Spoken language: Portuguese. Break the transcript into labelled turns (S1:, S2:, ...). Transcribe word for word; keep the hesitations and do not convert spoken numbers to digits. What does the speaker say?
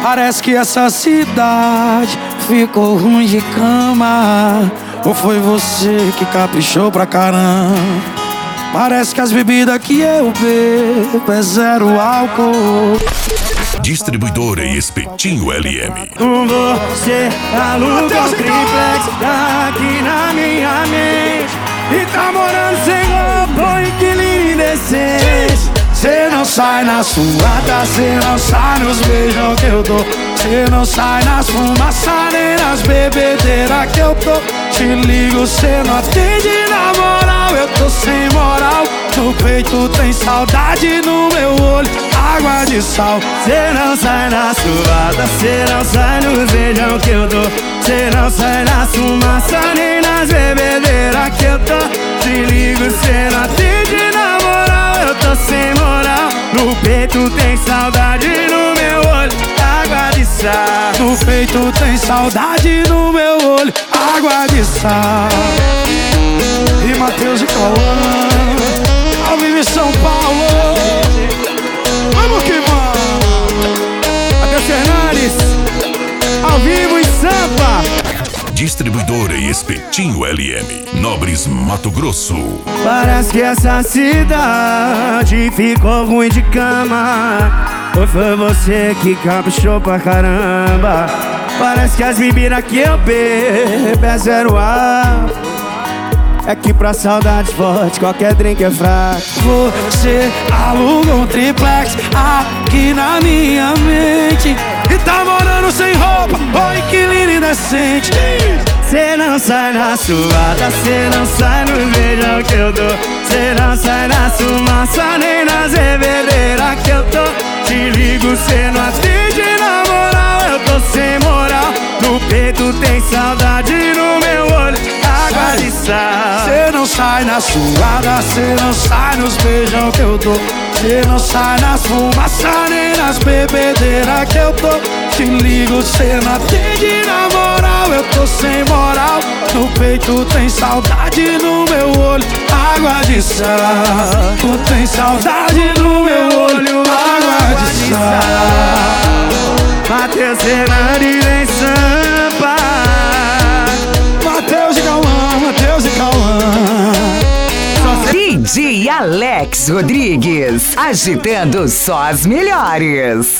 S1: Parece que essa cidade ficou ruim de cama. Ou foi você que caprichou pra caramba? Parece que as bebidas que eu bebo é zero álcool.
S2: Distribuidora e Espetinho L M.
S1: Com você aluga um triplex aqui na minha mente. E tá morando sem roupa, inquilino indecente. Cê não sai na suada, cê não sai nos beijão que eu dou. Cê não sai nas fumaças nem nas bebedeiras que eu tô. Te ligo, cê não atende na moral, eu tô sem moral. No peito tem saudade, no meu olho água de sal. Cê não sai na suada, cê não sai nos beijão que eu dou. Cê não sai nas fumaças nem nas bebedeiras que eu tô. Te ligo, cê não atende na moral, eu tô sem moral. No peito tem saudade, no meu olho água de sal. No peito tem saudade, no meu olho água de sal. E Matheus e Cauã, ao vivo em São Paulo. Vamos que vamos. Matheus Fernandes, ao vivo em Sampa.
S2: Distribuidora e Espetinho L M. Nobres, Mato Grosso.
S1: Parece que essa cidade ficou ruim de cama. Ou foi você que caprichou pra caramba? Parece que as bebidas que eu bebo é zero ar. É que pra saudade forte qualquer drink é fraco. Você aluga um triplex aqui na minha mente. E tá morando sem roupa, ô inquilino indecente. Cê não sai na suada, cê não sai no beijão que eu dou. Cê não sai na fumaça nem nas bebedeiras que eu tô. Te ligo, cê não atende na moral, eu tô sem moral. No peito tem saudade, no meu olho água de sal. Cê não sai na suada, cê não sai nos beijão que eu dou. Cê não sai nas fumaças nem nas bebedeiras que eu tô. Te ligo, cê não atende na moral, eu tô sem moral. No peito tem saudade, no meu olho água de sal. Tu tem saudade, no meu olho água de sal. Matheus Fernandes em Sampa. Matheus e Cauã, Matheus e Cauã.
S3: D J Alex Rodrigues, agitando só as melhores.